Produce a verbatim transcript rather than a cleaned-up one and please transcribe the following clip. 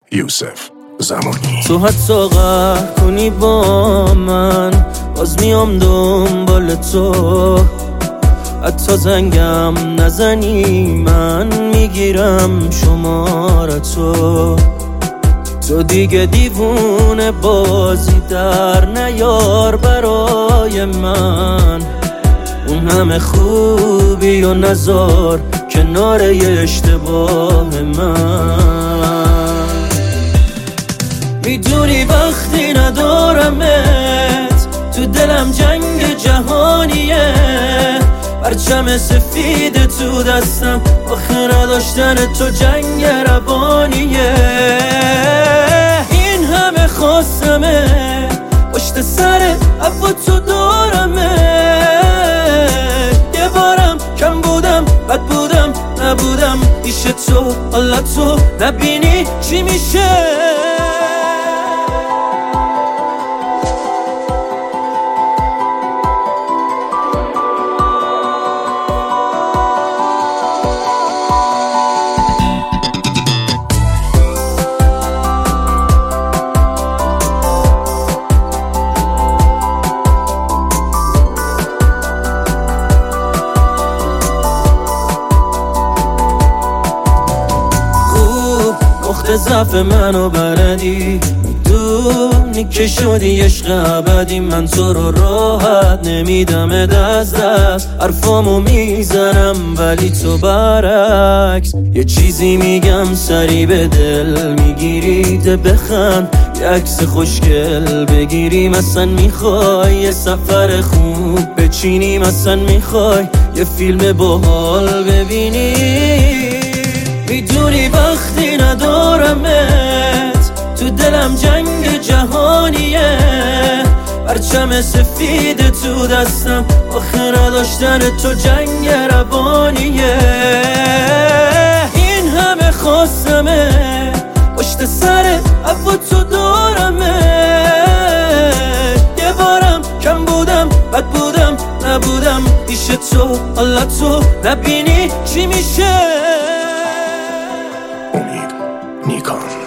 یوسف زمانی. تو حتی قهر کنی با من، باز میام دنبال تو. حتی زنگم نزنی من میگیرم شمارتو. تو دیگه دیوونه بازی در نیار برای من. اون همه خوبی و نزار کنار یه اشتباه من. میدونی وقتی ندارمت تو دلم جنگ جهانیه. پرچم سفید تو دستم آخه نداشتن تو جنگ روانیه. این همه خواستمه پشت سر عفو تو دارمه. یه بارم کم بودم بد بودم نبودم پیش تو. حالا تو نبینی چی میشه. ضعف منو بلدی، میدونی که شدی عشق ابدی. من تو رو راحت نمیدم از دست، حرفامو میزنم ولی تو برعکس. یه چیزی میگم سری به دل میگیری. ده بخند یه عکس خوشگل بگیریم. اصلا میخوای یه سفر خوب بچینیم. اصلا میخوای یه فیلم باحال ببینی. میدونی وقتی ندارمت تو دلم جنگ جهانیه. پرچم سفید تو دستم آخه نداشتن تو جنگ روانیه. این همه خواستمه پشت سر عفو تو دارمه. یه بارم کم بودم بد بودم نبودم پیش تو. حالا تو نبینی چی میشه. امید نیکان.